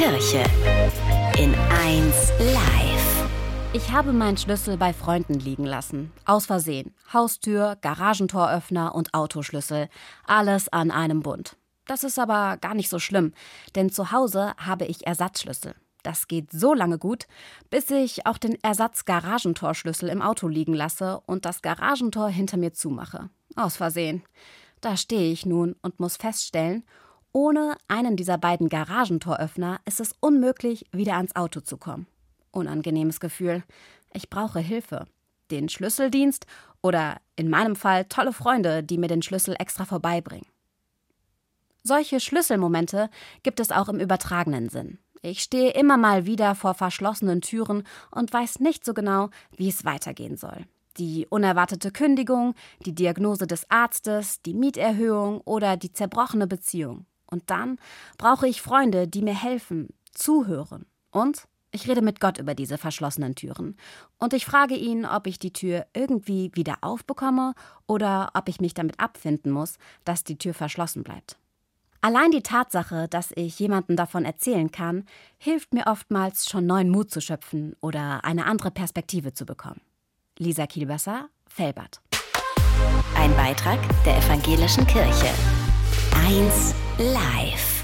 Kirche in 1 Live. Ich habe meinen Schlüssel bei Freunden liegen lassen. Aus Versehen. Haustür, Garagentoröffner und Autoschlüssel. Alles an einem Bund. Das ist aber gar nicht so schlimm, denn zu Hause habe ich Ersatzschlüssel. Das geht so lange gut, bis ich auch den Ersatz-Garagentorschlüssel im Auto liegen lasse und das Garagentor hinter mir zumache. Aus Versehen. Da stehe ich nun und muss feststellen, ohne einen dieser beiden Garagentoröffner ist es unmöglich, wieder ans Auto zu kommen. Unangenehmes Gefühl. Ich brauche Hilfe. Den Schlüsseldienst oder in meinem Fall tolle Freunde, die mir den Schlüssel extra vorbeibringen. Solche Schlüsselmomente gibt es auch im übertragenen Sinn. Ich stehe immer mal wieder vor verschlossenen Türen und weiß nicht so genau, wie es weitergehen soll. Die unerwartete Kündigung, die Diagnose des Arztes, die Mieterhöhung oder die zerbrochene Beziehung. Und dann brauche ich Freunde, die mir helfen, zuhören. Und ich rede mit Gott über diese verschlossenen Türen. Und ich frage ihn, ob ich die Tür irgendwie wieder aufbekomme oder ob ich mich damit abfinden muss, dass die Tür verschlossen bleibt. Allein die Tatsache, dass ich jemandem davon erzählen kann, hilft mir oftmals schon neuen Mut zu schöpfen oder eine andere Perspektive zu bekommen. Lisa Kielbösser, Velbert. Ein Beitrag der Evangelischen Kirche. 1 Live.